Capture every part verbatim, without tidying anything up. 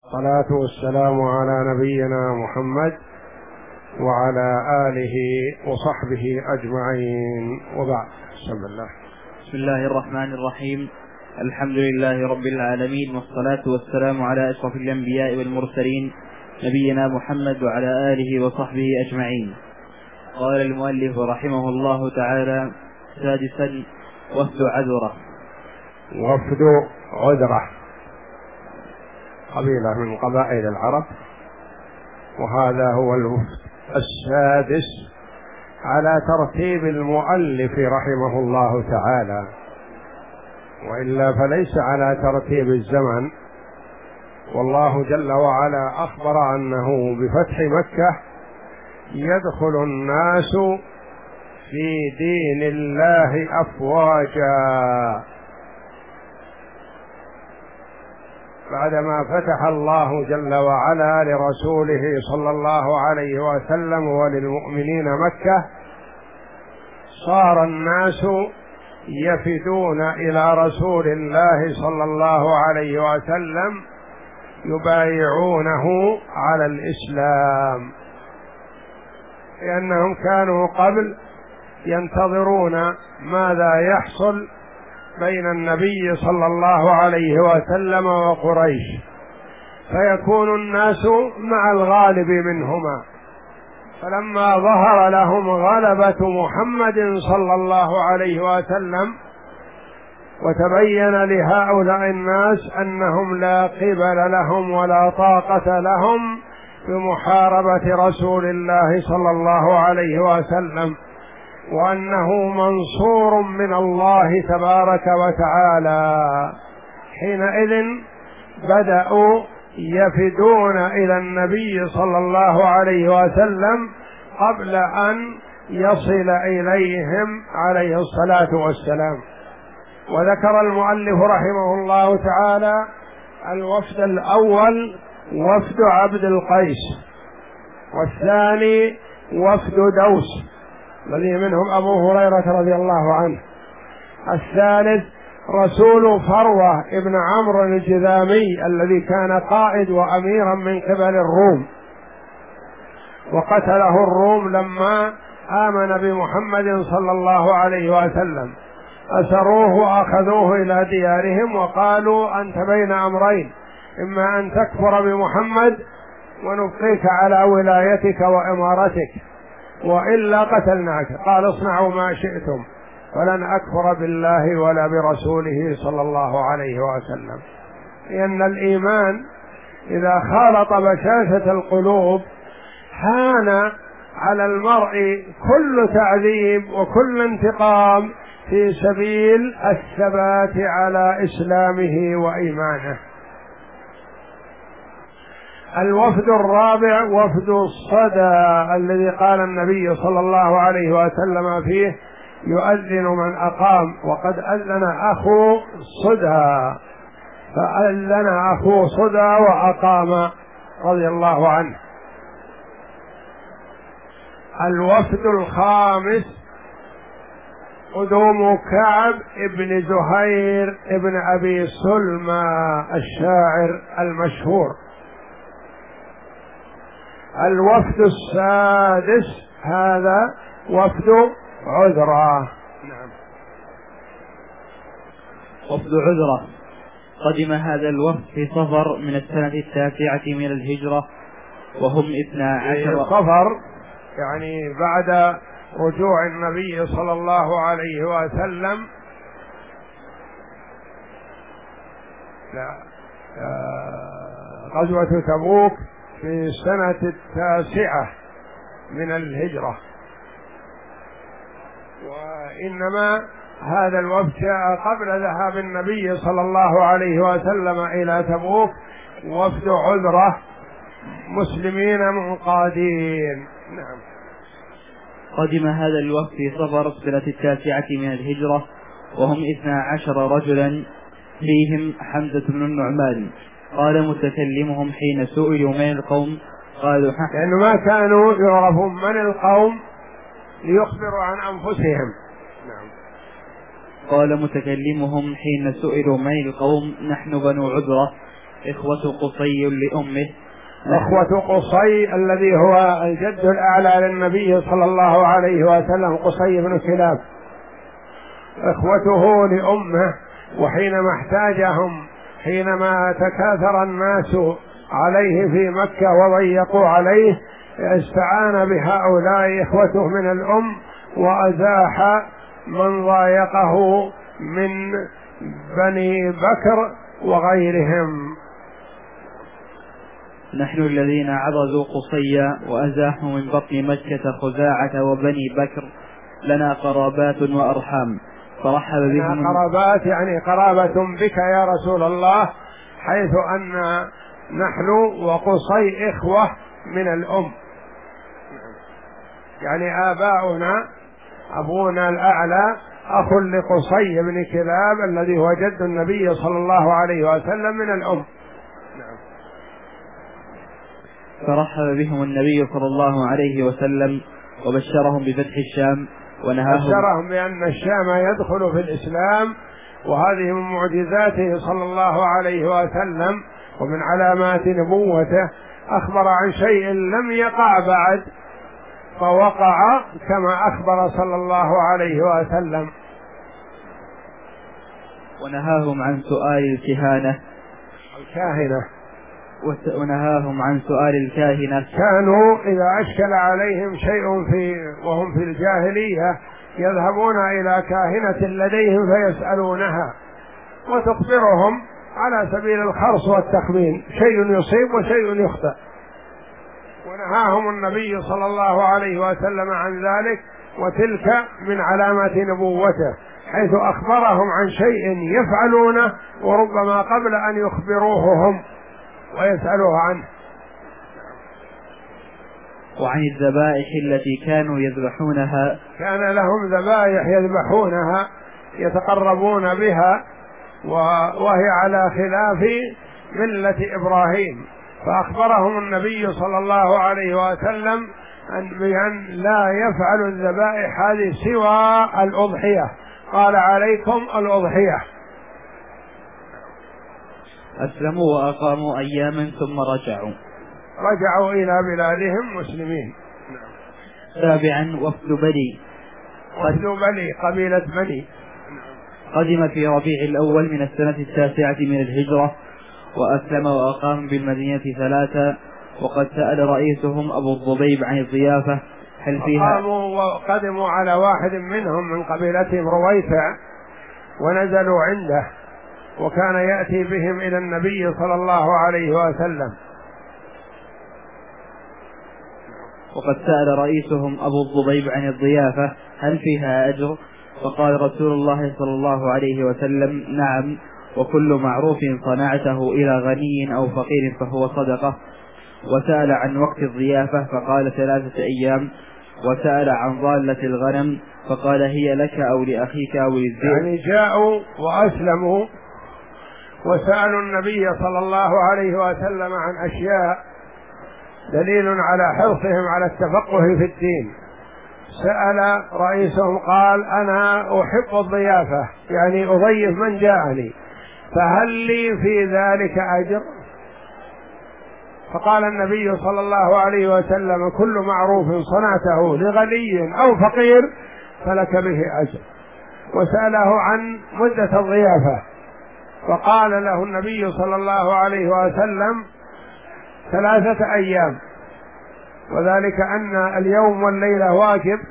الصلاة والسلام على نبينا محمد وعلى آله وصحبه أجمعين، وبعد. بسم الله بسم الله الرحمن الرحيم. الحمد لله رب العالمين، والصلاة والسلام على أشرف الأنبياء والمرسلين نبينا محمد وعلى آله وصحبه أجمعين. قال المؤلف رحمه الله تعالى: سادسا، وفد عذرة. وفد عذرة قبيلة من قبائل العرب، وهذا هو الوفد السادس على ترتيب المؤلف رحمه الله تعالى، وإلا فليس على ترتيب الزمن. والله جل وعلا أخبر أنه بفتح مكة يدخل الناس في دين الله أفواجا، بعدما فتح الله جل وعلا لرسوله صلى الله عليه وسلم وللمؤمنين مكة، صار الناس يفدون إلى رسول الله صلى الله عليه وسلم يبايعونه على الإسلام، لأنهم كانوا قبل ينتظرون ماذا يحصل بين النبي صلى الله عليه وسلم وقريش، فيكون الناس مع الغالب منهما. فلما ظهر لهم غلبة محمد صلى الله عليه وسلم وتبين لهؤلاء الناس أنهم لا قبل لهم ولا طاقة لهم بمحاربة رسول الله صلى الله عليه وسلم، وأنه منصور من الله تبارك وتعالى، حينئذ بدأوا يفدون إلى النبي صلى الله عليه وسلم قبل أن يصل إليهم عليه الصلاة والسلام. وذكر المؤلف رحمه الله تعالى الوفد الأول وفد عبد القيس، والثاني وفد دوس الذي منهم أبو هريرة رضي الله عنه، الثالث رسول فروة ابن عمرو الجذامي الذي كان قائد وأميرا من قبل الروم، وقتله الروم لما آمن بمحمد صلى الله عليه وسلم، أسروه وأخذوه إلى ديارهم وقالوا: أنت بين أمرين، إما أن تكفر بمحمد ونبقيك على ولايتك وإمارتك، وإلا قتلناك. قال: اصنعوا ما شئتم، فلن أكفر بالله ولا برسوله صلى الله عليه وسلم. لأن الإيمان إذا خالط بشاشة القلوب هان على المرء كل تعذيب وكل انتقام في سبيل الثبات على إسلامه وإيمانه. الوفد الرابع وفد الصدى الذي قال النبي صلى الله عليه وسلم فيه: يؤذن من أقام، وقد أذن أخو صدى، فأذن أخو صدى وأقام رضي الله عنه. الوفد الخامس قدوم كعب ابن زهير ابن أبي سلمى الشاعر المشهور. الوفد السادس هذا وفد عذرة. نعم. وفد عذرة قدم هذا الوفد في صفر من السنة التاسعة من الهجرة، وهم اثنا عشر. صفر يعني بعد رجوع النبي صلى الله عليه وسلم لا غزوة تبوك في السنة التاسعة من الهجرة، وإنما هذا الوفد جاء قبل ذهاب النبي صلى الله عليه وسلم إلى تبوك، وفد عذرة مسلمين منقادين. نعم. قدم هذا الوفد في صفر السنة التاسعة من الهجرة، وهم اثنا عشر رجلا، فيهم حمزة بن النعمان. قال متكلمهم حين سئلوا من القوم قالوا: لأنه ما كانوا يعرفون من القوم ليخبروا عن أنفسهم. نعم. قال متكلمهم حين سئلوا من القوم: نحن بنو عذرة، إخوة قصي لأمه. إخوة قصي الذي هو الجد الأعلى للنبي صلى الله عليه وسلم، قصي بن كلاب، إخوته لأمه. وحينما احتاجهم، حينما تكاثر الناس عليه في مكة وضيقوا عليه، استعان بهؤلاء إخوته من الأم وأزاح من ضايقه من بني بكر وغيرهم. نحن الذين عضدوا قصي وأزاحوا من بطن مكة خزاعة وبني بكر لنا قرابات وأرحام، فرحب بهم. قرابات يعني قرابة بك يا رسول الله، حيث أن نحن وقصي إخوة من الأم، يعني آباؤنا، أبونا الأعلى أخ لقصي بن كلاب الذي هو جد النبي صلى الله عليه وسلم من الأم. فرحب بهم النبي صلى الله عليه وسلم وبشرهم بفتح الشام ونهاهم بشرهم بأن الشام يدخل في الإسلام، وهذه من معجزاته صلى الله عليه وسلم ومن علامات نبوته. أخبر عن شيء لم يقع بعد فوقع كما أخبر صلى الله عليه وسلم. ونهاهم عن سؤال الكهانة الكاهنة ونهاهم عن سؤال الكاهنة. كانوا إذا أشكل عليهم شيء في وهم في الجاهلية يذهبون إلى كاهنة لديهم فيسألونها وتخبرهم على سبيل الخرص والتخمين، شيء يصيب وشيء يخطئ. ونهاهم النبي صلى الله عليه وسلم عن ذلك، وتلك من علامات نبوته، حيث أخبرهم عن شيء يفعلونه وربما قبل أن يخبروه هم ويسألوه عنه. وعن الذبائح التي كانوا يذبحونها، كان لهم ذبائح يذبحونها يتقربون بها، وهي على خلاف ملة إبراهيم، فأخبرهم النبي صلى الله عليه وسلم بأن لا يفعل الذبائح هذه سوى الأضحية، قال عليكم الأضحية. أسلموا وأقاموا أياما ثم رجعوا رجعوا إلى بلادهم مسلمين. سابعا وفد بني وفد بني قبيلة بني قدم في ربيع الأول من السنة التاسعة من الهجرة، وأسلم وأقام بالمدينة ثلاثة. وقد سأل رئيسهم أبو الضبيب عن الضيافة هل فيها. قاموا وقدموا على واحد منهم من قبيلتهم رويفع ونزلوا عنده، وكان يأتي بهم إلى النبي صلى الله عليه وسلم. وقد سأل رئيسهم أبو الضبيب عن الضيافة هل فيها أجر، فقال رسول الله صلى الله عليه وسلم نعم، وكل معروف صنعته إلى غني أو فقير فهو صدقة. وسأل عن وقت الضيافة فقال ثلاثة أيام. وسأل عن ضالة الغنم فقال هي لك أو لأخيك أو للذئب. يعني جاءوا وأسلموا وسألوا النبي صلى الله عليه وسلم عن أشياء دليل على حرصهم على التفقه في الدين. سأل رئيسهم قال أنا أحب الضيافة، يعني أضيف من جاءني، فهل لي في ذلك أجر؟ فقال النبي صلى الله عليه وسلم كل معروف صنعته لغني أو فقير فلك به أجر. وسأله عن مدة الضيافة فقال له النبي صلى الله عليه وسلم ثلاثة أيام، وذلك أن اليوم والليلة واجب،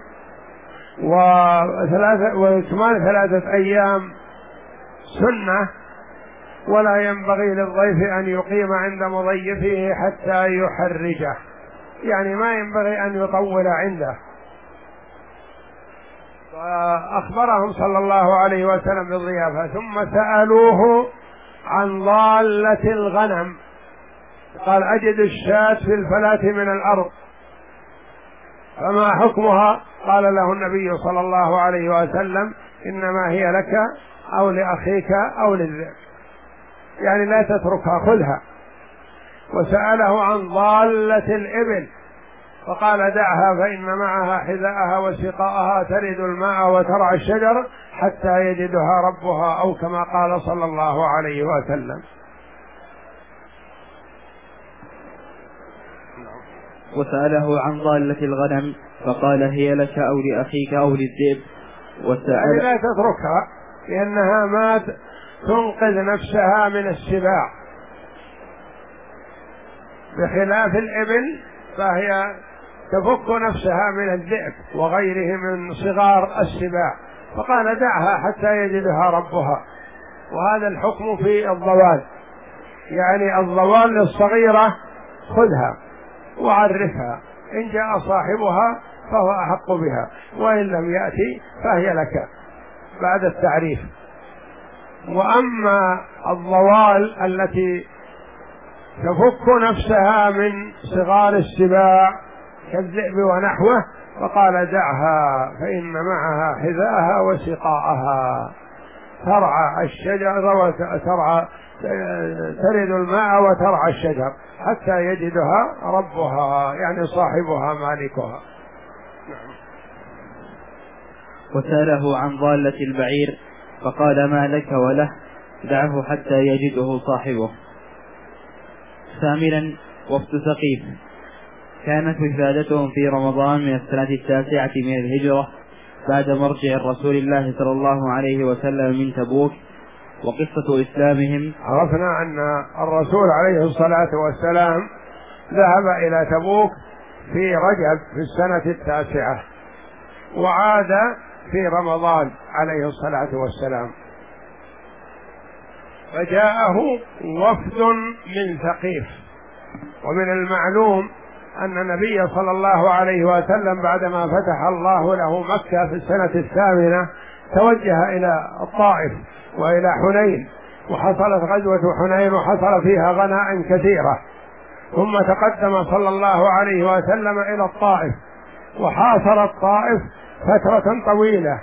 وثلاثة وكمان ثلاثة أيام سنة، ولا ينبغي للضيف أن يقيم عند مضيفه حتى يحرجه، يعني ما ينبغي أن يطول عنده. فأخبرهم صلى الله عليه وسلم بالضيافة، ثم سألوه عن ضالة الغنم، قال أجد الشاة في الفلاة من الأرض فما حكمها؟ قال له النبي صلى الله عليه وسلم إنما هي لك أو لأخيك أو للذئب، يعني لا تتركها خذها. وسأله عن ضالة الإبل فقال دعها فإن معها حذاءها وسقاءها ترد الماء وترعى الشجر حتى يجدها ربها، أو كما قال صلى الله عليه وسلم. وسأله عن ضالة الغنم فقال هي لك أو لأخيك أو للذئب. وسأل يعني لا تتركها لأنها ما تنقذ نفسها من السباع، بخلاف الإبل فهي تفك نفسها من الذئب وغيره من صغار السباع، فقال دعها حتى يجدها ربها. وهذا الحكم في الضوال، يعني الضوال الصغيرة خذها وعرفها، إن جاء صاحبها فهو أحق بها، وإن لم يأتي فهي لك بعد التعريف. وأما الضوال التي تفك نفسها من صغار السباع كالذئب ونحوه فقال دعها فإن معها حذاءها وسقاءها، ترعى الشجر وترعى ترد الماء وترعى الشجر حتى يجدها ربها، يعني صاحبها مالكها. وسأله عن ضالة البعير فقال ما لك وله، دعه حتى يجده صاحبه. ثامنا وفد ثقيف، كانت وفادتهم في رمضان من السنة التاسعة من الهجرة بعد مرجع رسول الله صلى الله عليه وسلم من تبوك. وقصة إسلامهم، عرفنا أن الرسول عليه الصلاة والسلام ذهب إلى تبوك في رجب في السنة التاسعة، وعاد في رمضان عليه الصلاة والسلام، فجاءه وفد من ثقيف. ومن المعلوم أن النبي صلى الله عليه وسلم بعدما فتح الله له مكة في السنة الثامنة توجه إلى الطائف وإلى حنين، وحصلت غزوة حنين وحصل فيها غنائم كثيرة، ثم تقدم صلى الله عليه وسلم إلى الطائف وحاصر الطائف فترة طويلة،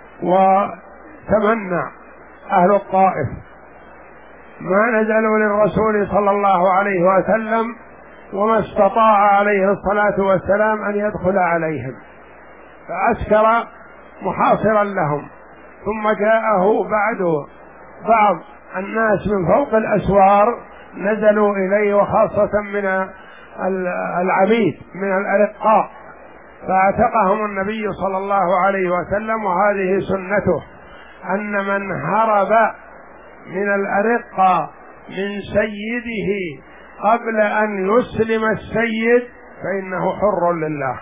وتمنى أهل الطائف ما نزلوا للرسول صلى الله عليه وسلم، وما استطاع عليه الصلاة والسلام أن يدخل عليهم، فأسكر محاصرا لهم. ثم جاءه بعد بعض الناس من فوق الأسوار نزلوا إليه، وخاصة من العبيد من الأرقاء، فاعتقهم النبي صلى الله عليه وسلم. وهذه سنته أن من هرب من الأرقاء من سيده قبل أن يسلم السيد فإنه حر لله،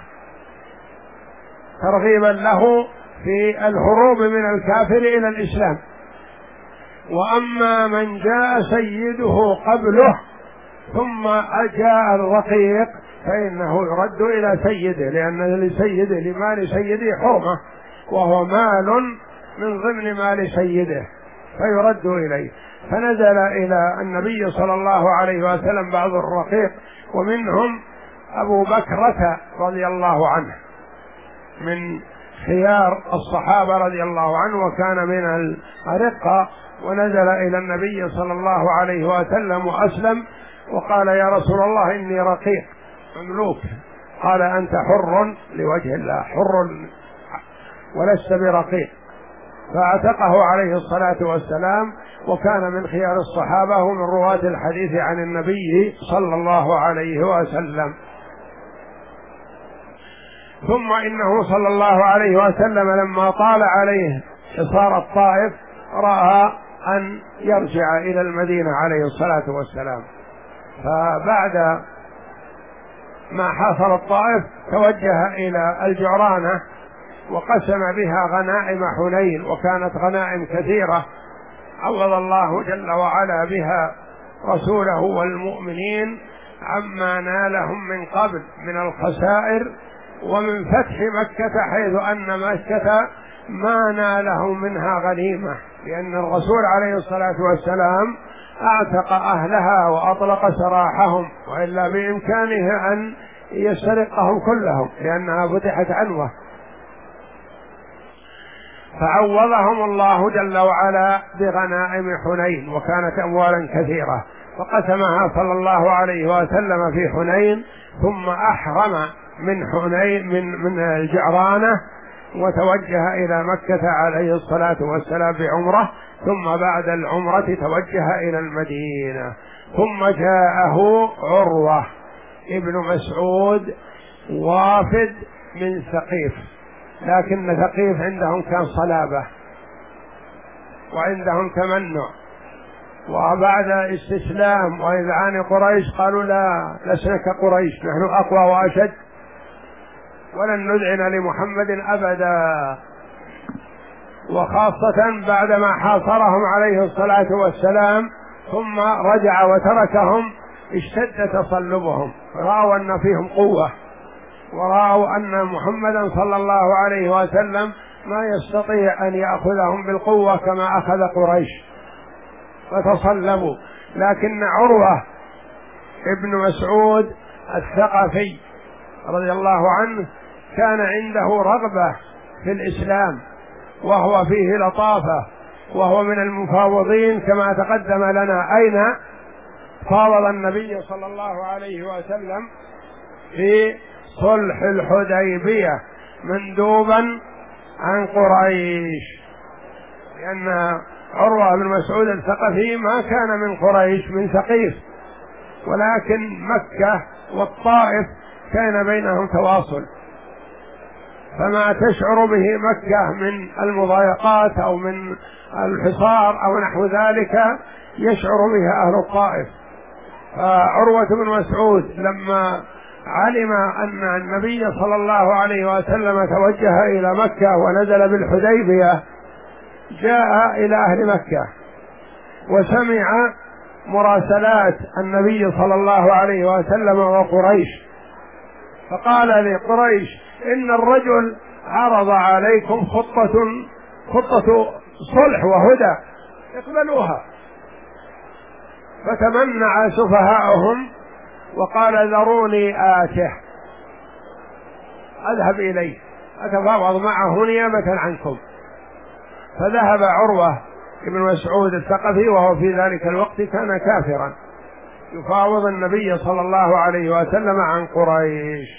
ترغيبا له في الهروب من الكافر إلى الإسلام. وأما من جاء سيده قبله ثم جاء الرقيق فإنه يرد إلى سيده، لأن لسيده لمال سيده حرمة، وهو مال من ضمن مال سيده فيرد إليه. فنزل إلى النبي صلى الله عليه وسلم بعض الرقيق، ومنهم أبو بكرة رضي الله عنه من خيار الصحابة رضي الله عنه، وكان من الأرقة، ونزل إلى النبي صلى الله عليه وسلم وأسلم، وقال يا رسول الله إني رقيق مملوك. قال أنت حر لوجه الله، حر ولست برقيق، فاعتقه عليه الصلاة والسلام، وكان من خيار الصحابة ومن رواة الحديث عن النبي صلى الله عليه وسلم. ثم إنه صلى الله عليه وسلم لما طال عليه حصار الطائف رأى أن يرجع إلى المدينة عليه الصلاة والسلام، فبعد ما حاصر الطائف توجه إلى الجعرانة وقسم بها غنائم حنين، وكانت غنائم كثيرة عوض الله جل وعلا بها رسوله والمؤمنين عما نالهم من قبل من الخسائر ومن فتح مكة، حيث أن مكة ما ناله منها غنيمة، لأن الرسول عليه الصلاة والسلام أعتق أهلها وأطلق سراحهم، وإلا بإمكانه أن يسترقهم كلهم لأنها فتحت عنوة. فعوضهم الله جل وعلا بغنائم حنين، وكانت أموالا كثيرة، فقسمها صلى الله عليه وسلم في حنين، ثم أحرم من حنين من من الجعرانة وتوجه إلى مكة عليه الصلاة والسلام بعمرة، ثم بعد العمرة توجه إلى المدينة. ثم جاءه عروة ابن مسعود وافد من ثقيف، لكن ثقيف عندهم كان صلابة وعندهم تمنع، وبعد استسلام وإذعان قريش قالوا لا لسنا كقريش، نحن أقوى وأشد ولن نذعن لمحمد أبدا. وخاصة بعدما حاصرهم عليه الصلاة والسلام ثم رجع وتركهم اشتد تصلبهم، رأوا أن فيهم قوة، ورأوا أن محمدا صلى الله عليه وسلم ما يستطيع أن يأخذهم بالقوة كما أخذ قريش، فتصلبوا. لكن عروة ابن مسعود الثقفي رضي الله عنه كان عنده رغبة في الإسلام، وهو فيه لطافة، وهو من المفاوضين كما تقدم لنا أين فاوض النبي صلى الله عليه وسلم في صلح الحديبية مندوبا عن قريش، لأن عروة بن مسعود الثقفي ما كان من قريش، من ثقيف، ولكن مكة والطائف كان بينهم تواصل، فما تشعر به مكة من المضايقات أو من الحصار أو نحو ذلك يشعر به أهل الطائف. فعروة بن مسعود لما علم أن النبي صلى الله عليه وسلم توجه إلى مكة ونزل بالحديبية جاء إلى أهل مكة وسمع مراسلات النبي صلى الله عليه وسلم وقريش، فقال لقريش إن الرجل عرض عليكم خطة خطة صلح وهدى اقبلوها. فتمنع سفهاؤهم وقال ذروني آته أذهب إليه أتفاوض معه نيابة عنكم. فذهب عروة ابن مسعود الثقفي وهو في ذلك الوقت كان كافرا يفاوض النبي صلى الله عليه وسلم عن قريش،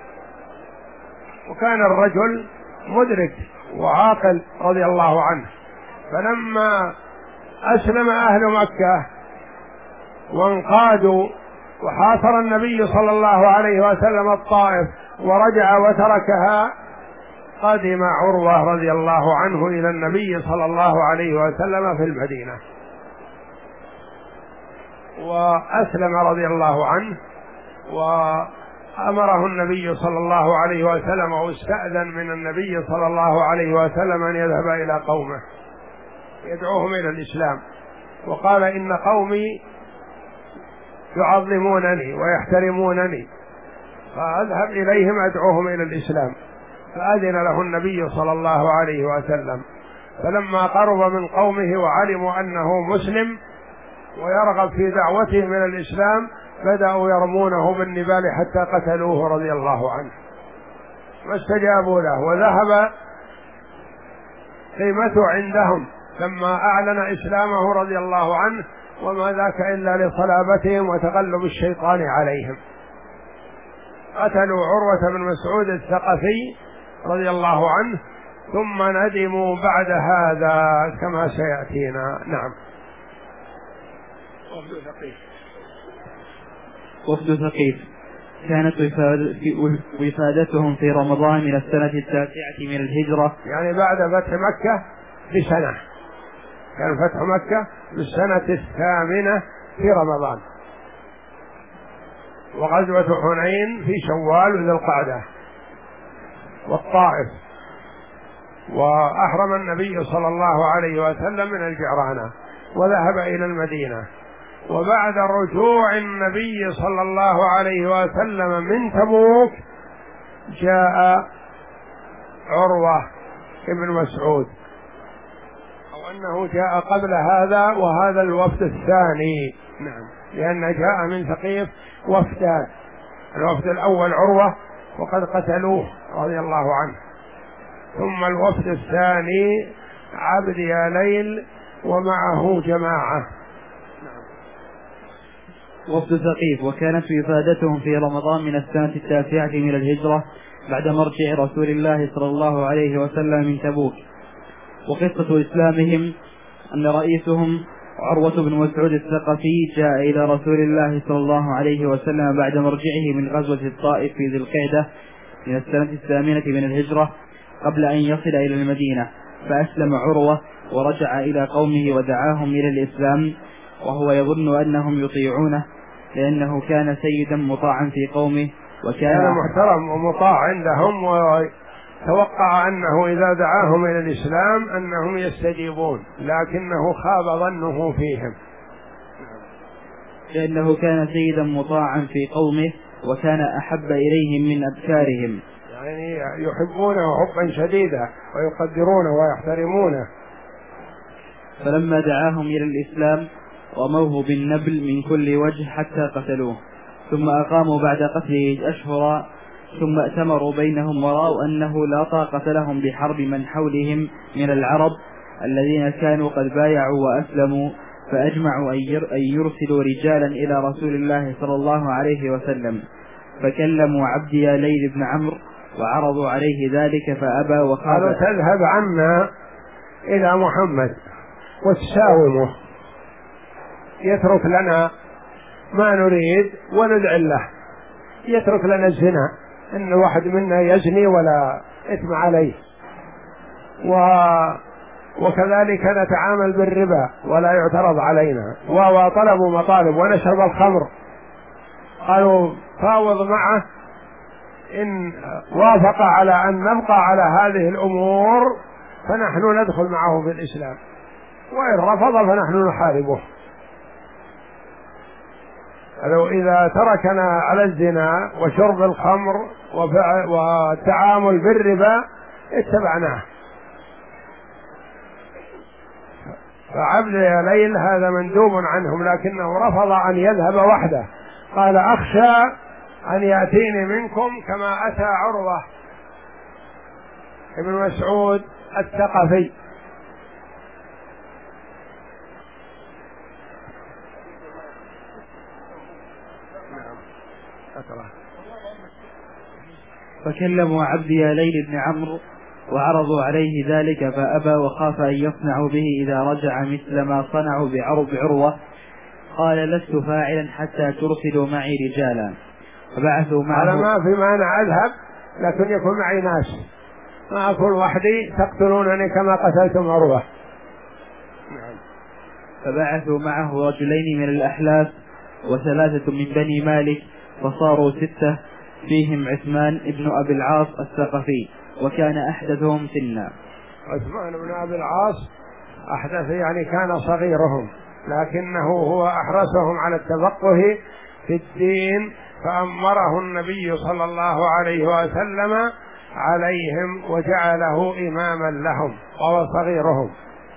وكان الرجل مدرك وعاقل رضي الله عنه. فلما أسلم أهل مكة وانقادوا وحاصر النبي صلى الله عليه وسلم الطائف ورجع وتركها، قدم عروة رضي الله عنه إلى النبي صلى الله عليه وسلم في المدينة وأسلم رضي الله عنه، وأمره النبي صلى الله عليه وسلم واستأذن من النبي صلى الله عليه وسلم أن يذهب إلى قومه يدعوهم إلى الإسلام، وقال إن قومي يعظمونني ويحترمونني فأذهب إليهم أدعوهم إلى الإسلام. فأذن له النبي صلى الله عليه وسلم. فلما قرب من قومه وعلموا أنه مسلم ويرغب في دعوتهم إلى الإسلام بدأوا يرمونه بالنبال حتى قتلوه رضي الله عنه، ما استجابوا له، وذهب قيمته عندهم لما أعلن إسلامه رضي الله عنه، وما ذاك إلا لصلابتهم وتغلب الشيطان عليهم. قتلوا عروة بن مسعود الثقفي رضي الله عنه، ثم ندموا بعد هذا كما سيأتينا. نعم. وفد ثقيف وفد ثقيف كانت وفادتهم في رمضان من السنة التاسعة من الهجرة، يعني بعد فتح مكة بسنة، كان فتح مكة بالسنة الثامنة في رمضان، وغزوة حنين في شوال وذي القعدة والطائف، وأحرم النبي صلى الله عليه وسلم من الجعرانة وذهب إلى المدينة. وبعد رجوع النبي صلى الله عليه وسلم من تبوك جاء عروة ابن مسعود، أو أنه جاء قبل هذا وهذا الوفد الثاني. نعم، لأن جاء من ثقيف وفدان، الوفد الأول عروة وقد قتلوه رضي الله عنه، ثم الوفد الثاني عبد يا ليل ومعه جماعة. وفد ثقيف وكانت وفادتهم في رمضان من السنة التاسعة من الهجرة بعد مرجع رسول الله صلى الله عليه وسلم من تبوك. وقصة إسلامهم أن رئيسهم عروة بن مسعود الثقفي جاء إلى رسول الله صلى الله عليه وسلم بعد مرجعه من غزوة الطائف في ذي القعدة من السنة الثامنة من الهجرة قبل أن يصل إلى المدينة، فأسلم عروة ورجع إلى قومه ودعاهم إلى الإسلام وهو يظن أنهم يطيعونه، لأنه كان سيدا مطاعا في قومه وكان محترم ومطاع عندهم، وتوقع أنه إذا دعاهم إلى الإسلام أنهم يستجيبون، لكنه خاب ظنه فيهم، لأنه كان سيدا مطاعا في قومه وكان أحب إليهم من أبكارهم، يعني يحبونه حبا شديدا ويقدرونه ويحترمونه. فلما دعاهم إلى الإسلام رموه بالنبل من كل وجه حتى قتلوه، ثم أقاموا بعد قتله أشهرا، ثم ائتمروا بينهم ورأوا أنه لا طاقة لهم بحرب من حولهم من العرب الذين كانوا قد بايعوا وأسلموا، فأجمعوا أن يرسلوا رجالا إلى رسول الله صلى الله عليه وسلم، فكلموا عبد يا ليل بن عمرو وعرضوا عليه ذلك فأبى وخاف. قالوا تذهب عنا إلى محمد وتساومه، يترك لنا ما نريد وندعي له، يترك لنا الزنا، إن واحد منا يزني ولا إثم عليه، و وكذلك نتعامل بالربا ولا يعترض علينا، وطلبوا مطالب ونشرب الخمر. قالوا فاوض معه، إن وافق على أن نبقى على هذه الأمور فنحن ندخل معه في الإسلام، وإن رفض فنحن نحاربه. لو إذا تركنا على الزنا وشرب الخمر والتعامل بالربا اتبعناه. فعبد يا ليل هذا مندوب عنهم، لكنه رفض أن يذهب وحده، قال أخشى أن يأتيني منكم كما أتى عروة ابن مسعود الثقفي. فكلموا عبد يا ليل بن عمرو وعرضوا عليه ذلك فأبى وخاف أن يصنعوا به إذا رجع مثل ما صنعوا بعرب عروة. قال لست فاعلا حتى ترسلوا معي رجالا، فبعثوا معه. على ما في مانع أذهب، لكن يكون معي ناس، ما أكون وحدي تقتلونني كما قتلتم عروة. فبعثوا معه رجلين من الأحلاف وثلاثة من بني مالك، فصاروا ستة، فيهم عثمان ابن أبي العاص الثقفي وكان أحدثهم سنا. عثمان بن أبي العاص أحدث، يعني كان صغيرهم، لكنه هو أحرسهم على التفقه في الدين، فأمره النبي صلى الله عليه وسلم عليهم وجعله إماما لهم وهو صغيرهم.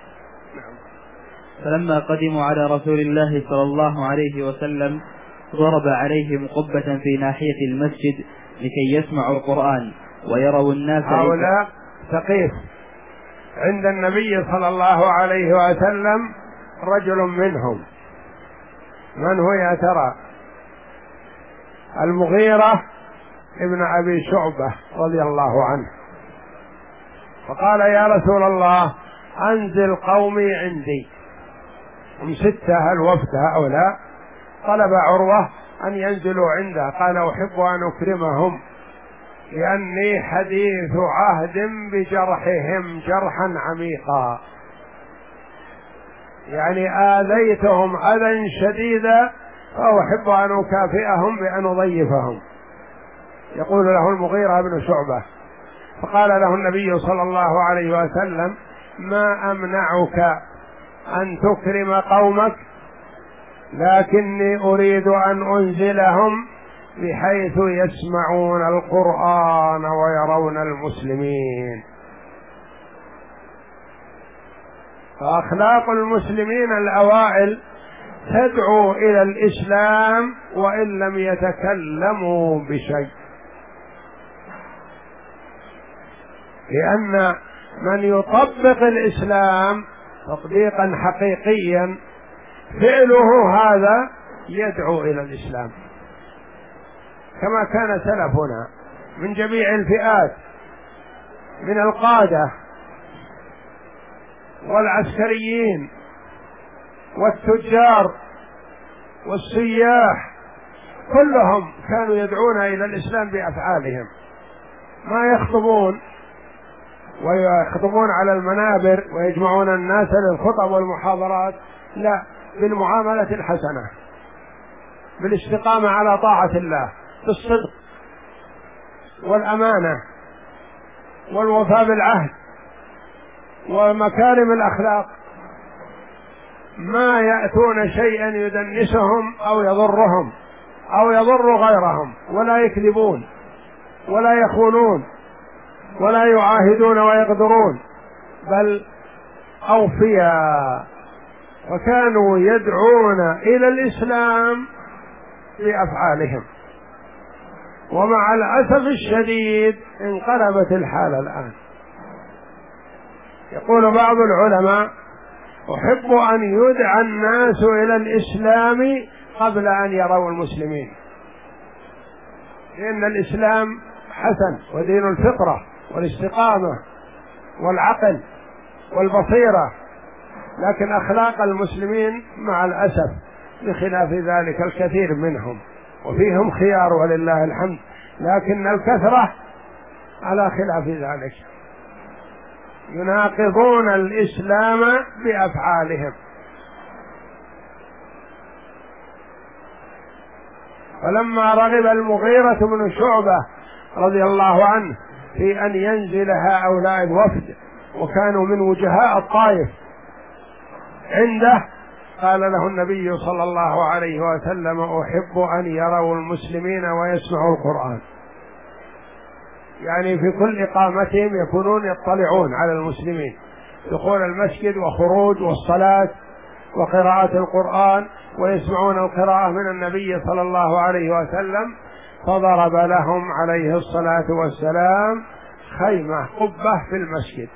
فلما قدموا على رسول الله صلى الله عليه وسلم ضرب عليهم قبة في ناحية المسجد لكي يسمعوا القرآن ويروا الناس. هؤلاء ثقيف عند النبي صلى الله عليه وسلم رجل منهم، من هو يا ترى؟ المغيرة ابن أبي شعبة رضي الله عنه. فقال يا رسول الله أنزل قومي عندي، هم ستة الوفد هؤلاء، طلب عروة أن ينزلوا عنده، قال أحب أن أكرمهم لأني حديث عهد بجرحهم جرحا عميقا، يعني آذيتهم أذى شديدا فأحب أن أكافئهم بأن أضيفهم. يقول له المغيرة بن شعبة، فقال له النبي صلى الله عليه وسلم ما أمنعك أن تكرم قومك، لكني أريد أن أنزلهم بحيث يسمعون القرآن ويرون المسلمين. فأخلاق المسلمين الأوائل تدعو إلى الإسلام وإن لم يتكلموا بشيء، لأن من يطبق الإسلام تطبيقا حقيقيا فعله هذا يدعو إلى الإسلام، كما كان سلفنا من جميع الفئات، من القادة والعسكريين والتجار والسياح كلهم كانوا يدعون إلى الإسلام بأفعالهم، ما يخطبون ويخطبون على المنابر ويجمعون الناس للخطب والمحاضرات، لا، بالمعاملة الحسنة، بالاستقامة على طاعة الله، بالصدق والأمانة والوفاء بالعهد ومكارم الأخلاق، ما يأتون شيئا يدنسهم أو يضرهم أو يضر غيرهم، ولا يكذبون ولا يخونون ولا يعاهدون ويغدرون، بل أوفياء، وكانوا يدعون إلى الإسلام بأفعالهم. ومع الأسف الشديد انقلبت الحالة الآن. يقول بعض العلماء: أحب أن يدعى الناس إلى الإسلام قبل أن يروا المسلمين، لأن الإسلام حسن ودين الفطرة والاستقامة والعقل والبصيرة، لكن أخلاق المسلمين مع الأسف بخلاف ذلك الكثير منهم، وفيهم خيار ولله الحمد، لكن الكثرة على خلاف ذلك، يناقضون الإسلام بأفعالهم. فلما رغب المغيرة بن شعبة رضي الله عنه في أن ينزل هؤلاء الوفد، وكانوا من وجهاء الطائف عنده، قال له النبي صلى الله عليه وسلم: أحب أن يروا المسلمين ويسمعوا القرآن، يعني في كل إقامتهم يكونون يطلعون على المسلمين، دخول المسجد وخروج والصلاة وقراءة القرآن، ويسمعون القراءة من النبي صلى الله عليه وسلم. فضرب لهم عليه الصلاة والسلام خيمة قبة في المسجد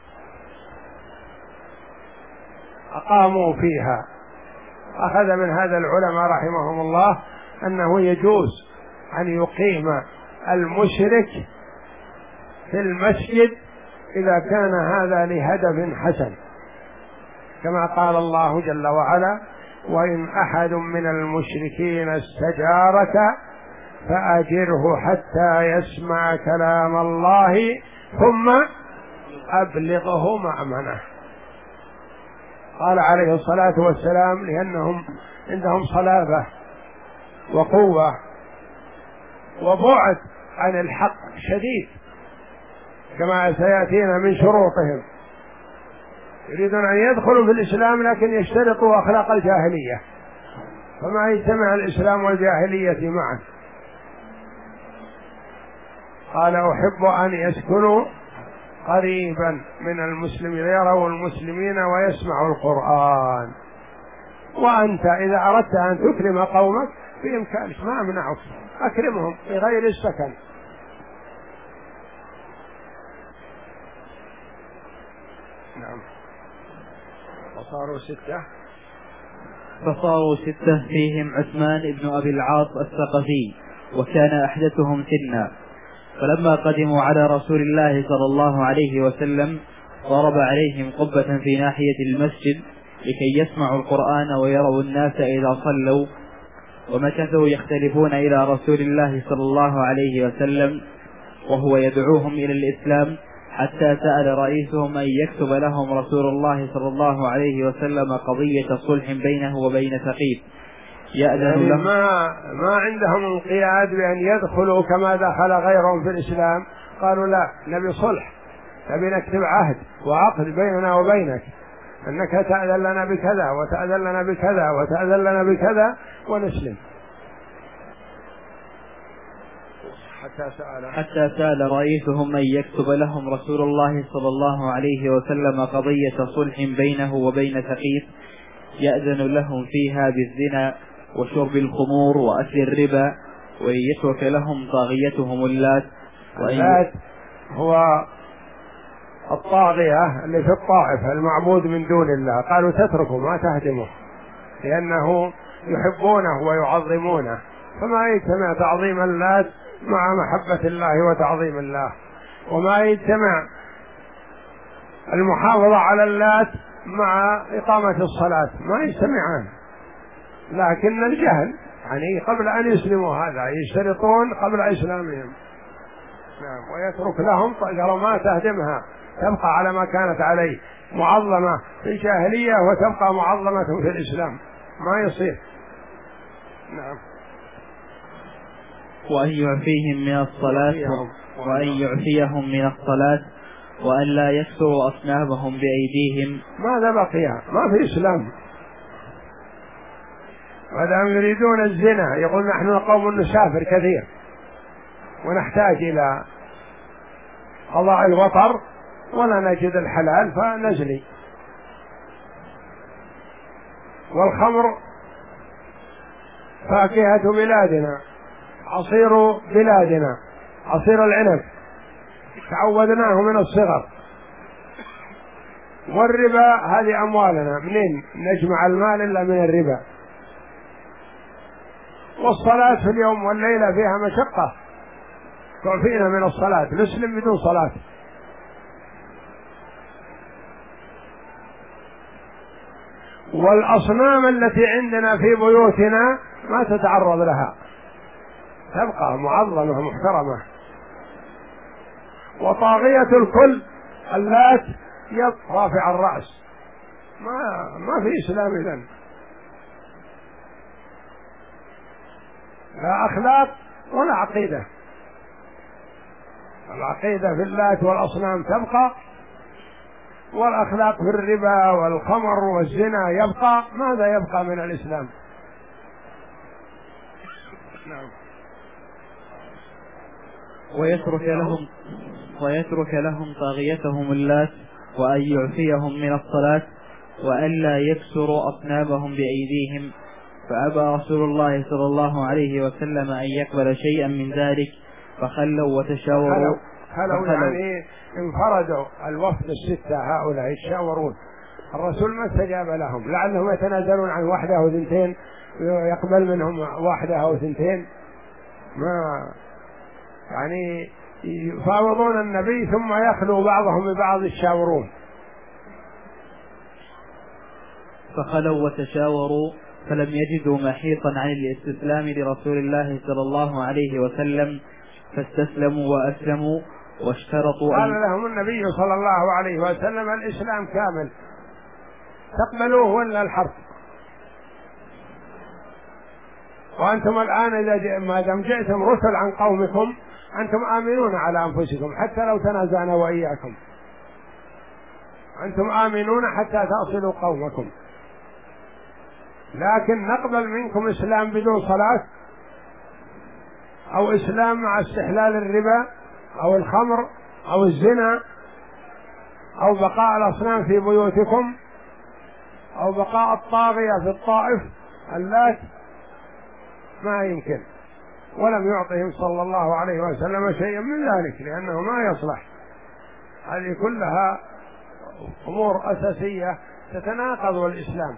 أقاموا فيها. أخذ من هذا العلماء رحمهم الله أنه يجوز أن يقيم المشرك في المسجد إذا كان هذا لهدف حسن، كما قال الله جل وعلا: وإن أحد من المشركين استجارك فأجره حتى يسمع كلام الله ثم أبلغه مأمنه. قال عليه الصلاة والسلام لأنهم عندهم صلابة وقوة وبعد عن الحق شديد، كما سيأتينا من شروطهم، يريدون أن يدخلوا في الإسلام لكن يشترطوا أخلاق الجاهلية، فما يجتمع الإسلام والجاهلية معا. قال: أحب أن يسكنوا قريبا من المسلمين، يروا المسلمين ويسمعوا القرآن. وأنت إذا أردت أن تكرم قومك بإمكانك، ما أمنعك، أكرمهم بغير السكن. نعم. فصاروا ستة فصاروا ستة فيهم عثمان بن أبي العاص الثقفي، وكان أحدثهم سنا. فلما قدموا على رسول الله صلى الله عليه وسلم ضرب عليهم قبة في ناحية المسجد لكي يسمعوا القرآن ويروا الناس إذا صلوا، ومكثوا يختلفون إلى رسول الله صلى الله عليه وسلم وهو يدعوهم إلى الإسلام، حتى سأل رئيسهم أن يكتب لهم رسول الله صلى الله عليه وسلم قضية صلح بينه وبين ثقيف يأذن يعني لهم. ما, ما عندهم انقياد بأن يدخلوا كما دخل غيرهم في الإسلام، قالوا: لا، نبي صلح، نبي نكتب عهد وعقد بيننا وبينك، أنك تأذن لنا بكذا وتأذن لنا بكذا وتأذن لنا بكذا ونسلم. حتى سأل حتى سأل رئيسهم أن يكتب لهم رسول الله صلى الله عليه وسلم قضية صلح بينه وبين ثقيف يأذن لهم فيها بالزنا وشرب الخمور وأكل الربا، وأن يترك لهم طاغيتهم اللات. اللات هو الطاغية اللي في الطائف المعبود من دون الله، قالوا تتركه ما تهدمه، لأنه يحبونه ويعظمونه، فما يجتمع تعظيم اللات مع محبة الله وتعظيم الله، وما يجتمع المحافظة على اللات مع إقامة الصلاة ما يجتمعان، لكن الجهل يعني قبل أن يسلموا هذا يشترطون قبل إسلامهم. نعم. ويترك لهم قالوا ما تهدمها تبقى على ما كانت عليه، معظمة في الجاهلية وتبقى معظمة في الإسلام، ما يصير. نعم. وأن يعفيهم من الصلاة وأن يعفيهم من الصلاة وأن لا يكسروا أصنامهم بأيديهم. ماذا بقي؟ ما في إسلام. ودام يريدون الزنا يقول نحن قوم نسافر كثير ونحتاج إلى قضاء الوطر ولا نجد الحلال فنزلي. والخمر فاكهة بلادنا، عصير بلادنا، عصير العنب تعودناه من الصغر. والربا هذه أموالنا، منين نجمع المال إلا من الربا. والصلاة في اليوم والليلة فيها مشقة، تعفينا من الصلاة، نسلم بدون صلاة. والأصنام التي عندنا في بيوتنا ما تتعرض لها، تبقى معظمة محترمة. وطاغية الكل اللات رافع الرأس، ما ما في إسلام إذن، لا أخلاق ولا عقيدة. العقيدة في اللات والأصنام تبقى، والأخلاق في الربا والخمر والزنا يبقى. ماذا يبقى من الإسلام؟ نعم. ويترك لهم ويترك لهم طاغيتهم اللات وأن يعفيهم من الصلاة وأن لا يكسروا أصنامهم بأيديهم. فأبى رسول الله صلى الله عليه وسلم أن يقبل شيئا من ذلك فخلوا وتشاوروا. خلوا يعني انفردوا الوفد الستة هؤلاء يتشاورون، الرسول ما استجاب لهم، لعلهم يتنازلون عن واحدة أو ثنتين يقبل منهم واحدة أو ثنتين، ما يعني يفاوضون النبي ثم يخلو بعضهم ببعض يتشاورون. فخلوا وتشاوروا فلم يجدوا محيطا عن الاستسلام لرسول الله صلى الله عليه وسلم فاستسلموا وأسلموا واشترطوا. قال لهم النبي صلى الله عليه وسلم الإسلام كامل، تقبلوه ولا الحرب؟ وأنتم الآن إذا ما دام جئتم رسل عن قومكم أنتم آمنون على أنفسكم حتى لو تنازعنا وإياكم، أنتم آمنون حتى تصلوا قومكم، لكن نقبل منكم إسلام بدون صلاة، أو إسلام مع استحلال الربا أو الخمر أو الزنا، أو بقاء الأصنام في بيوتكم، أو بقاء الطاغية في الطائف اللات، ما يمكن. ولم يعطهم صلى الله عليه وسلم شيئا من ذلك لأنه ما يصلح. هذه كلها أمور أساسية تتناقض الإسلام.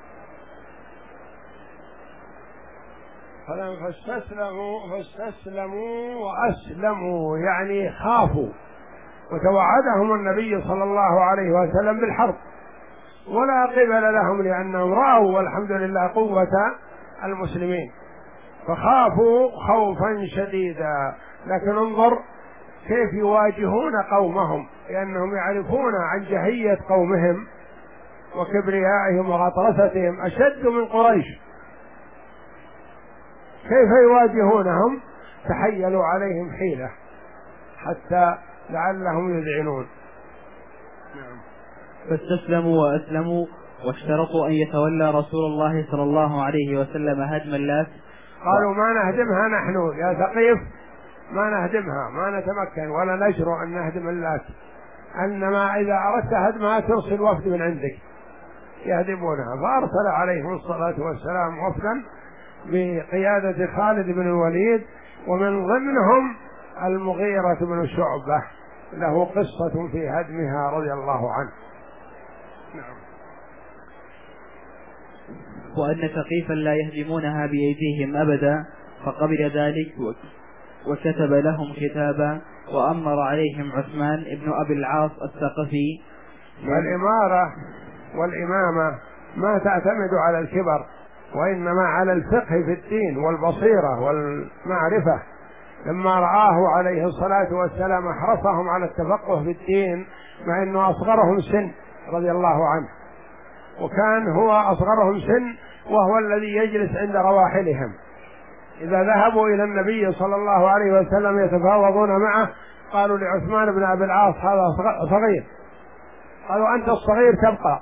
فاستسلموا فاستسلموا وأسلموا يعني خافوا، وتوعدهم النبي صلى الله عليه وسلم بالحرب ولا قبل لهم لأنهم رأوا والحمد لله قوة المسلمين، فخافوا خوفا شديدا. لكن انظر كيف يواجهون قومهم، لأنهم يعرفون عن جهية قومهم وكبريائهم وغطرستهم أشد من قريش. كيف يواجهونهم؟ تحيلوا عليهم حيلة حتى لعلهم يذعنون. نعم. فاستسلموا وأسلموا واشترطوا أن يتولى رسول الله صلى الله عليه وسلم هدم اللات. قالوا ما نهدمها نحن يا ثقيف، ما نهدمها، ما نتمكن ولا نجرؤ أن نهدم اللات، أنما إذا أردت هدمها ترسل وفد من عندك يهدمونها. فأرسل عليهم الصلاة والسلام وفدا بقيادة خالد بن الوليد، ومن ضمنهم المغيرة بن شعبة له قصة في هدمها رضي الله عنه. نعم. وأن ثقيفا لا يهدمونها بأيديهم أبدا، فقبل ذلك وكتب لهم كتابا وأمر عليهم عثمان ابن أبي العاص الثقفي. الإمارة والإمامة ما تعتمد على الكبر، وإنما على الفقه في الدين والبصيرة والمعرفة. لما رآه عليه الصلاة والسلام أحرصهم على التفقه في الدين مع أنه أصغرهم سن رضي الله عنه، وكان هو أصغرهم سن وهو الذي يجلس عند رواحلهم. إذا ذهبوا إلى النبي صلى الله عليه وسلم يتفاوضون معه قالوا لعثمان بن أبي العاص هذا صغير، قالوا أنت الصغير تبقى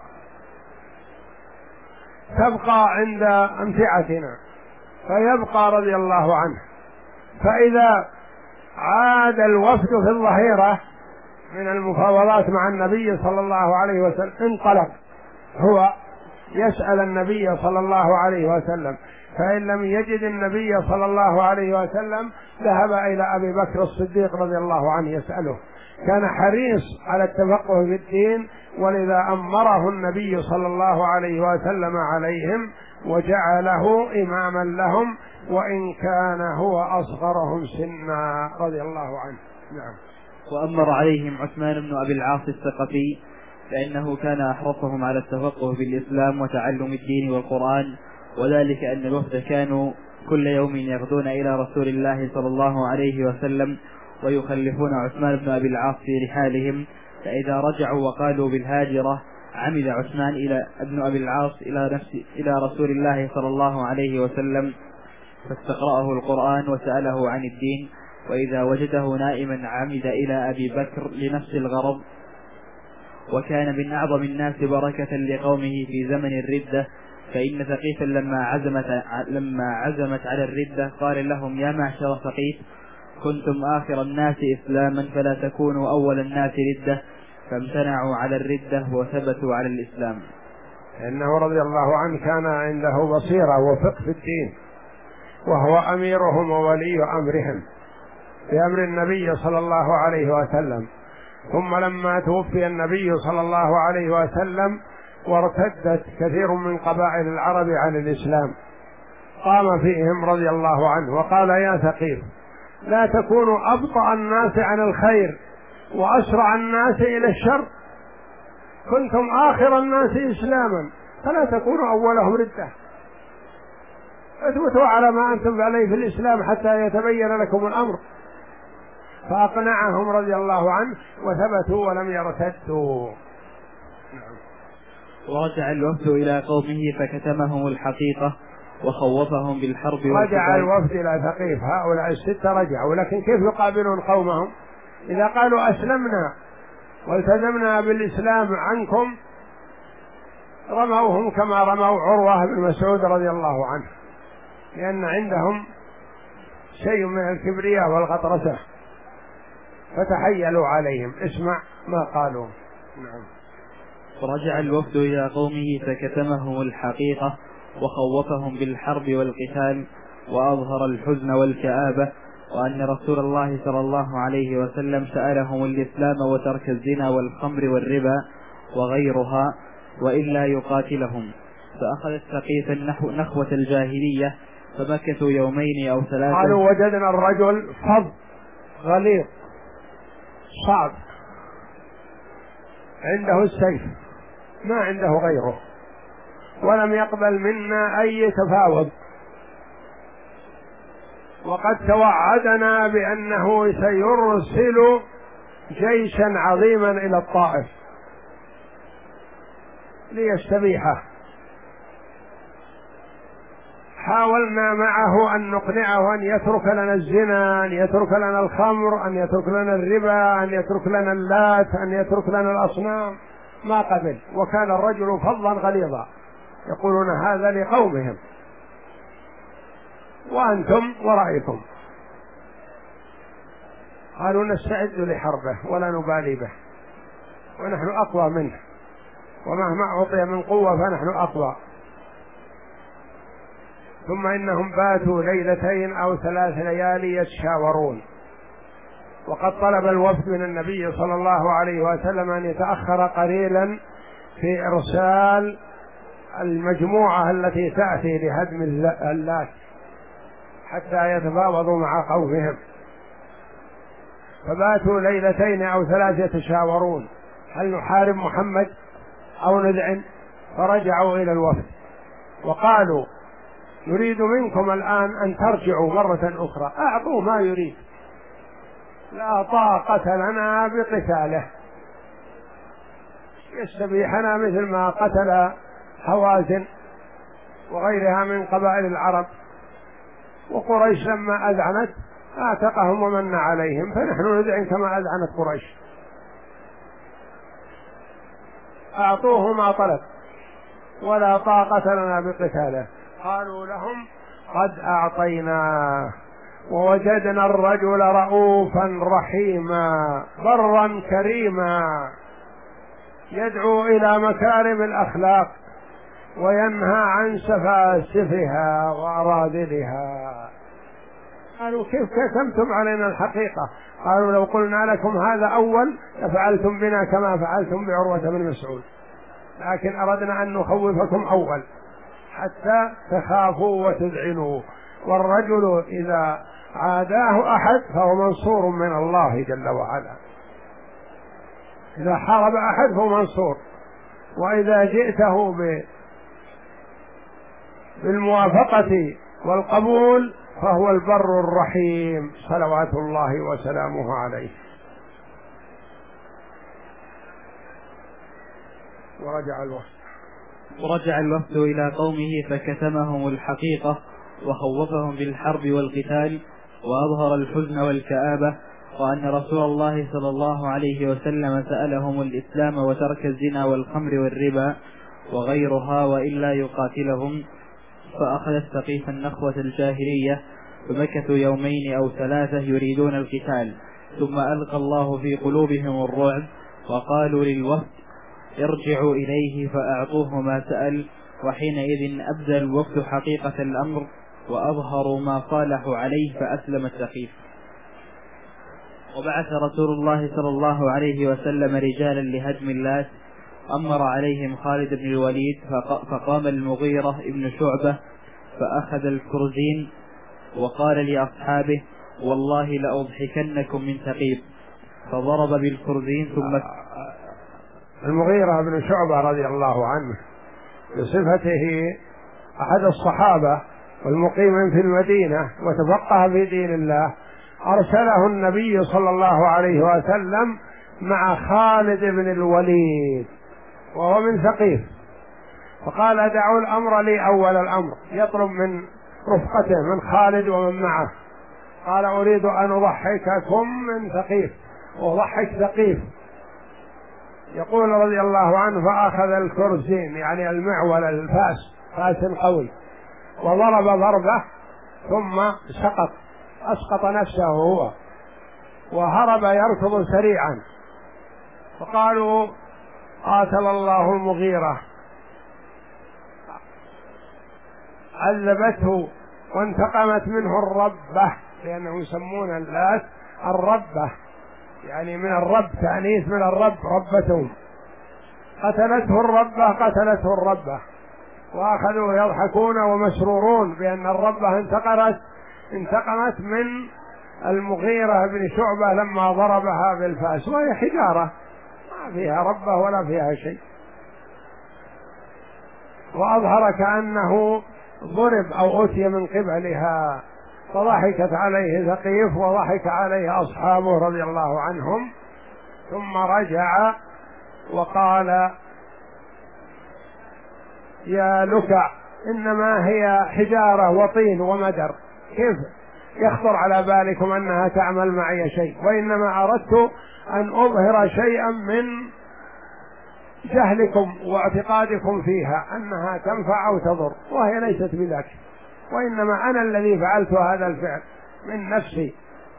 تبقى عند أمتعتنا، فيبقى رضي الله عنه. فإذا عاد الوفد في الظهيرة من المفاوضات مع النبي صلى الله عليه وسلم انطلق هو يسأل النبي صلى الله عليه وسلم، فإن لم يجد النبي صلى الله عليه وسلم ذهب إلى أبي بكر الصديق رضي الله عنه يسأله. كان حريص على التفقه في الدين، ولذا أمره النبي صلى الله عليه وسلم عليهم وجعله إماما لهم، وإن كان هو أصغرهم سنا رضي الله عنه. نعم. وأمر عليهم عثمان بن أبي العاص الثقفي لأنه كان أحرصهم على التفقه في الإسلام وتعلم الدين والقرآن، وذلك أن الوفد كانوا كل يوم يغدون إلى رسول الله صلى الله عليه وسلم ويخلفون عثمان بن أبي العاص في رحالهم، فإذا رجعوا وقالوا بالهاجرة عمد عثمان إلى ابن أبي العاص إلى, نفس إلى رسول الله صلى الله عليه وسلم فاستقرأه القرآن وسأله عن الدين، وإذا وجده نائما عمد إلى أبي بكر لنفس الغرض. وكان من أعظم الناس بركة لقومه في زمن الردة، فإن ثقيفا لما عزمت, لما عزمت على الردة قال لهم يا معشر ثقيف كنتم آخر الناس إسلاما فلا تكونوا أول الناس ردة، فامتنعوا على الردة وثبتوا على الإسلام. إنه رضي الله عنه كان عنده بصيرة وفقه في الدين، وهو أميرهم وولي أمرهم بأمر النبي صلى الله عليه وسلم. ثم لما توفي النبي صلى الله عليه وسلم وارتدت كثير من قبائل العرب عن الإسلام قام فيهم رضي الله عنه وقال يا ثقيف لا تكونوا أبطأ الناس عن الخير وأسرع الناس إلى الشر، كنتم آخر الناس إسلاما فلا تكونوا أولهم ردة، اثبتوا على ما أنتم عليه في الإسلام حتى يتبين لكم الأمر. فأقنعهم رضي الله عنه وثبتوا ولم يرتدوا. ورجع الوفد إلى قومه فكتمهم الحقيقة وخوفهم بالحرب. رجع الوفد إلى ثقيف، هؤلاء الستة رجعوا، ولكن كيف يقابلون قومهم إذا قالوا أسلمنا والتزمنا بالإسلام عنكم؟ رموهم كما رموا عروة بن مسعود رضي الله عنه، لأن عندهم شيء من الكبرياء والغطرسة فتحيلوا عليهم. اسمع ما قالوا. نعم. ورجع الوفد إلى قومه فكتمهم الحقيقة وخوفهم بالحرب والقتال، وأظهر الحزن والكآبة، وأن رسول الله صلى الله عليه وسلم سألهم الإسلام وترك الزنا والخمر والربا وغيرها وإلا يقاتلهم. فأخذت ثقيفا نحو نخوة الجاهلية فمكثوا يومين أو ثلاثة. قالوا وجدنا الرجل فظ غليظ صعب عنده السيف ما عنده غيره، ولم يقبل منا أي تفاوض، وقد توعدنا بأنه سيرسل جيشا عظيما إلى الطائف ليستبيحه. حاولنا معه أن نقنعه أن يترك لنا الزنا، أن يترك لنا الخمر، أن يترك لنا الربا، أن يترك لنا اللات، أن يترك لنا الأصنام، ما قبل. وكان الرجل فظا غليظا يقولون هذا لقومهم وأنتم ورأيكم. قالوا نستعد لحربه ولا نبالي به ونحن أقوى منه، ومهما أعطي من قوة فنحن أقوى. ثم إنهم باتوا ليلتين أو ثلاث ليالي يتشاورون، وقد طلب الوفد من النبي صلى الله عليه وسلم أن يتأخر قليلا في إرسال المجموعة التي تأتي لهدم اللات حتى يتفاوضوا مع قومهم. فباتوا ليلتين أو ثلاث يتشاورون هل نحارب محمد أو نذعن فرجعوا إلى الوفد وقالوا نريد منكم الآن أن ترجعوا مرة أخرى، أعطوا ما يريد، لا طاقة لنا بقتاله، يستبيحنا مثل ما قتل هوازن وغيرها من قبائل العرب، وقريش لما أذعنت أعتقهم ومن عليهم، فنحن ندعن كما أذعنت قريش، أعطوه ما طلب ولا طاقة لنا بقتاله. قالوا لهم قد أعطيناه ووجدنا الرجل رؤوفا رحيما برا كريما يدعو إلى مكارم الأخلاق وينهى عن سفاسفها وأراذلها. قالوا كيف كتمتم علينا الحقيقة؟ قالوا لو قلنا لكم هذا أول لفعلتم بنا كما فعلتم بعروة بن مسعود، لكن أردنا أن نخوفكم أول حتى تخافوا وتذعنوا، والرجل إذا عاداه أحد فهو منصور من الله جل وعلا، إذا حارب أحد فهو منصور، وإذا جئته بالموافقة والقبول فهو البر الرحيم صلوات الله وسلامه عليه. ورجع الوفد ورجع الوفد إلى قومه فكتمهم الحقيقة وخوفهم بالحرب والقتال وأظهر الحزن والكآبة، وأن رسول الله صلى الله عليه وسلم سألهم الإسلام وترك الزنا والخمر والربا وغيرها وإلا يقاتلهم، فأخذت سقيف النخوة الجاهلية فمكثوا يومين أو ثلاثة يريدون القتال، ثم ألقى الله في قلوبهم الرعب وقالوا للوفد ارجعوا إليه فأعطوه ما سأل، وحينئذ أبدى الوفد حقيقة الأمر وأظهروا ما صالحوا عليه فأسلم السقيف. وبعث رسول الله صلى الله عليه وسلم رجالا لهدم اللات، أمر عليهم خالد بن الوليد فقام المغيرة ابن شعبة فأخذ الكرزين وقال لأصحابه والله لأضحكنكم من ثقيف، فضرب بالكرزين ثم المغيرة بن شعبة رضي الله عنه بصفته أحد الصحابة والمقيم في المدينة وتفقه في دين الله، أرسله النبي صلى الله عليه وسلم مع خالد بن الوليد وهو من ثقيف، فقال دعوا الأمر لي أول الأمر، يطلب من رفقته من خالد ومن معه، قال أريد أن أضحككم من ثقيف وضحك ثقيف. يقول رضي الله عنه فأخذ الكرسين يعني المعول الفاس فاس قوي وضرب ضربة ثم سقط أسقط نفسه هو وهرب يركض سريعا، فقالوا قاتل الله المغيرة، عذبته وانتقمت منه الربة، لأنه يسمون اللات الربة يعني من الرب، تأنيث من الرب ربتهم، قتلته الربة قتلته الربة، وأخذوا يضحكون ومسرورون بأن الربة انتقمت انتقمت من المغيرة بن شعبة لما ضربها بالفاس، وهي حجارة ما فيها ربة ولا فيها شيء، وأظهر كأنه ضرب أو أتي من قبلها، فضحكت عليه ثقيف وضحك عليه أصحابه رضي الله عنهم، ثم رجع وقال يا لكع إنما هي حجارة وطين ومدر، كيف يخطر على بالكم أنها تعمل معي شيء، وإنما أردت أن أظهر شيئا من جهلكم واعتقادكم فيها أنها تنفع أو تضر، وهي ليست بذلك، وإنما أنا الذي فعلت هذا الفعل من نفسي.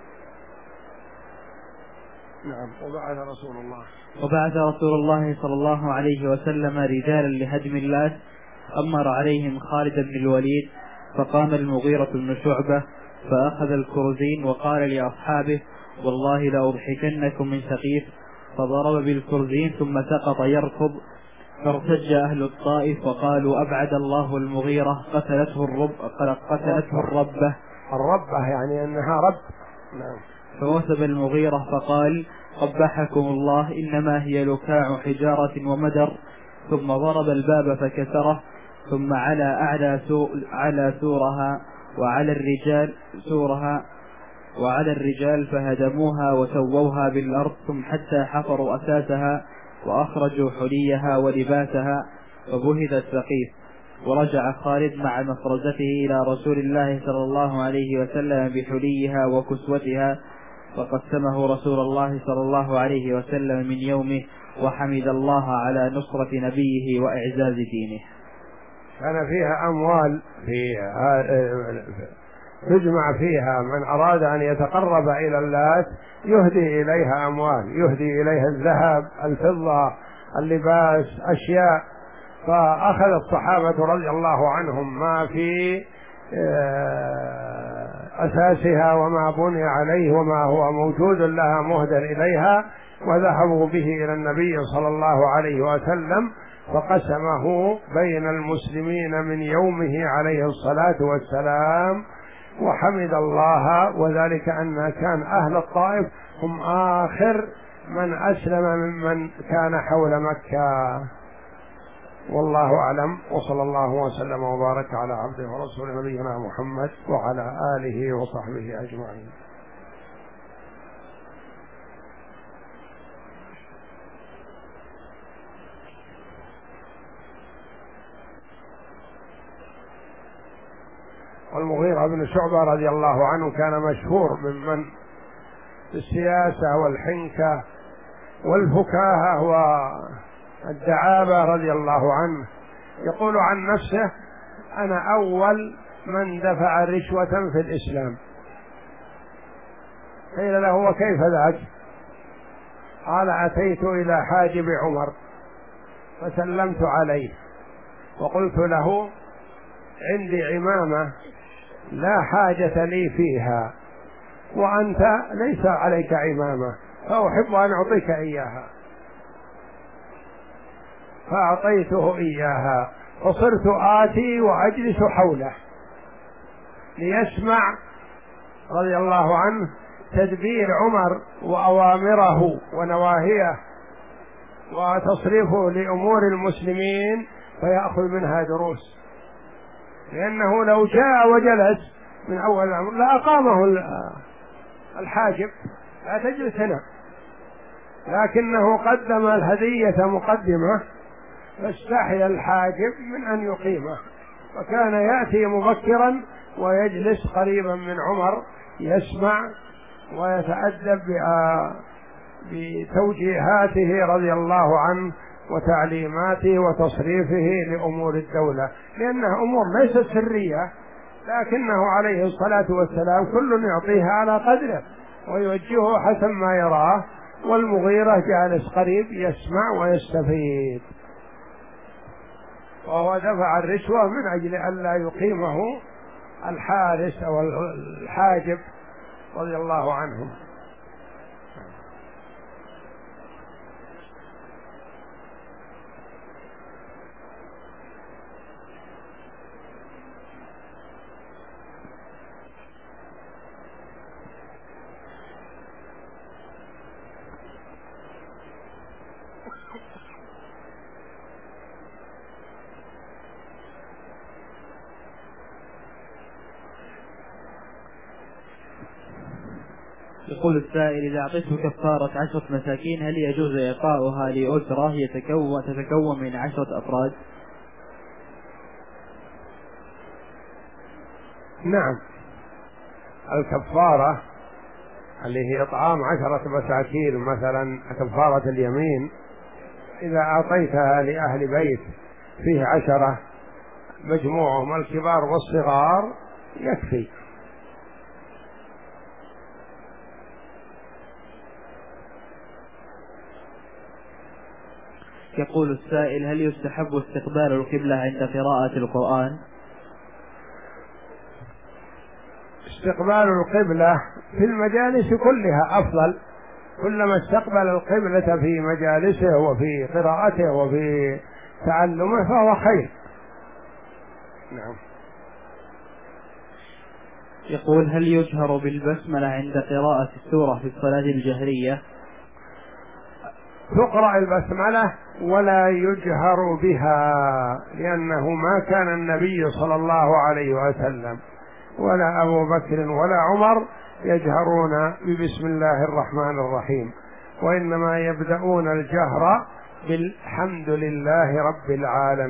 نعم. وبعث رسول الله وبعث رسول الله صلى الله عليه وسلم رجالا لهدم اللات، أمر عليهم خالد بن الوليد فقام المغيرة بن شعبة فأخذ الكرزين وقال لأصحابه والله لأضحكنكم من ثقيف، فضرب بالكرزين ثم سقط يركض، فارتج أهل الطائف وقالوا أبعد الله المغيرة قتلته الرب قتلته الربة الربة يعني أنها رب. نعم. فوثب المغيرة فقال قبحكم الله إنما هي لكاع حجارة ومدر، ثم ضرب الباب فكسره، ثم على أعلى على سورها وعلى الرجال سورها وعلى الرجال فهدموها وسووها بالأرض، ثم حتى حفروا أساسها وأخرجوا حليها ولباسها وبهت السقيف. ورجع خالد مع مفرزته إلى رسول الله صلى الله عليه وسلم بحليها وكسوتها، فقسمه رسول الله صلى الله عليه وسلم من يومه، وحمد الله على نصرة نبيه وإعزاز دينه. كان فيها أموال في تجمع فيها، من أراد أن يتقرب إلى اللات يهدي إليها أموال، يهدي إليها الذهب، الفضة، اللباس، أشياء. فأخذ الصحابة رضي الله عنهم ما في أساسها وما بني عليه وما هو موجود لها مهدر إليها، وذهبوا به إلى النبي صلى الله عليه وسلم، فقسمه بين المسلمين من يومه عليه الصلاة والسلام، وحمد الله. وذلك أن كان أهل الطائف هم آخر من أسلم ممن كان حول مكة. والله أعلم، وصلى الله وسلم وبارك على عبده ورسوله نبينا محمد وعلى آله وصحبه أجمعين. والمغيرة بن شعبة رضي الله عنه كان مشهور ممن في السياسة والحنكة والفكاهة والدعابة رضي الله عنه. يقول عن نفسه: أنا أول من دفع رشوة في الإسلام. قيل له: وكيف ذاك؟ قال: أتيت إلى حاجب عمر فسلمت عليه وقلت له: عندي عمامة لا حاجة لي فيها، وأنت ليس عليك عمامة، فأحب أن أعطيك إياها. فأعطيته إياها، فصرت آتي وأجلس حوله ليسمع رضي الله عنه تدبير عمر وأوامره ونواهيه وتصريفه لأمور المسلمين، فيأخذ منها دروس، لأنه لو جاء وجلس من أول الأمر لأقامه الحاجب: لا تجلس هنا. لكنه قدم الهدية مقدمة، فاستحيا الحاجب من أن يقيمه، فكان يأتي مبكرا ويجلس قريبا من عمر يسمع ويتأدب بتوجيهاته رضي الله عنه وتعليماته وتصريفه لأمور الدولة، لأنها أمور ليست سرية، لكنه عليه الصلاة والسلام كل يعطيها على قدره ويوجهه حسب ما يراه، والمغيرة جالس قريب يسمع ويستفيد، وهو دفع الرشوة من أجل أن لا يقيمه الحارس أو الحاجب رضي الله عنهم. يقول السائل: إذا أعطيته كفارة عشرة مساكين هل يجوز إعطاؤها لأسرة يتكون تتكون من عشرة أفراد؟ نعم، الكفارة اللي هي إطعام عشرة مساكين مثلا كفارة اليمين، إذا أعطيتها لأهل بيت فيه عشرة مجموعهم الكبار والصغار يكفي. يقول السائل: هل يستحب استقبال القبلة عند قراءة القرآن؟ استقبال القبلة في المجالس كلها أفضل، كلما استقبل القبلة في مجالسه وفي قراءته وفي تعلمه فهو خير. نعم. يقول: هل يجهر بالبسملة عند قراءة السورة في الصلاة الجهرية؟ تقرأ البسملة ولا يجهر بها، لأنه ما كان النبي صلى الله عليه وسلم ولا أبو بكر ولا عمر يجهرون ببسم الله الرحمن الرحيم، وإنما يبدأون الجهر بالحمد لله رب العالمين.